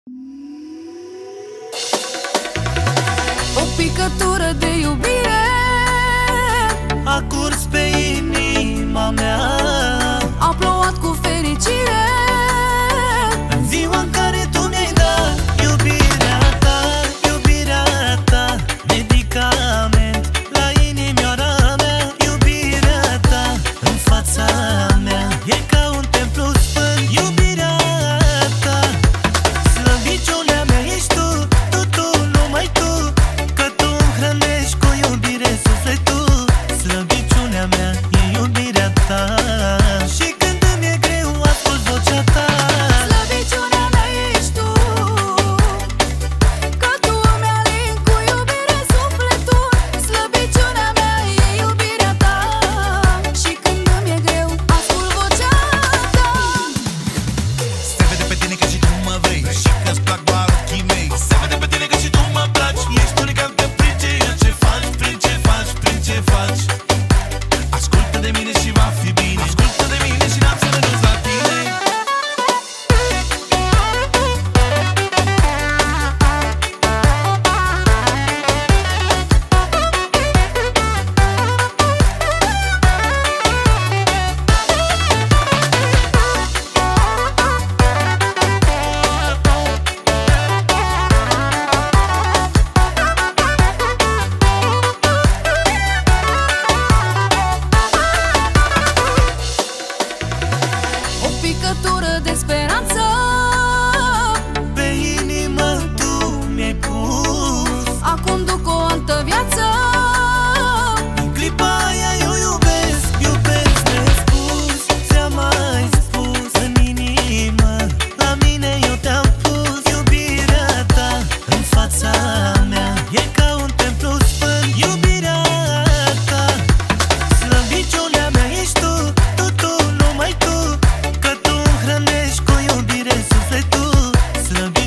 O picătură de iubire a curs pe inima mea, a plouat cu fericire în ziua în care tu mi-ai dat iubirea ta, medicament la inimioara mea. Iubirea ta în fața mea e ca un templu sfânt. Iubirea ta, slăbiciunea mea ești tu, numai tu, că tu îmi hrănești cu iubire sufletul. Slăbiciunea mea e iubirea ta și când îmi e greu ascult vocea ta. Slăbiciunea mea ești tu, că tu îmi alin cu iubire sufletul. Slăbiciunea mea e iubirea ta și când îmi e greu ascult vocea ta. Se vede pe tine că și tu mă vrei și că-ți plac doar ochii mei. Se vede pe tine că și tu mă placi. Ești unica de prin ceea ce faci, prin ce faci, prin ce faci. Ascultă de mine și va fi bine. Ascultă de mine și n-am să renunț la tine. O picătură de speranță Pe inimă tu mi-ai pus. acum duc o altă viață. În clipa aia eu iubesc nespus. Ți-am mai spus în inimă, la mine eu te-am pus. Iubirea ta în fața mea e ca un templu sfânt. Iubirea ta, slăbiciunea mea ești tu, numai tu, că tu îmi hrănești cu iubire sufletul.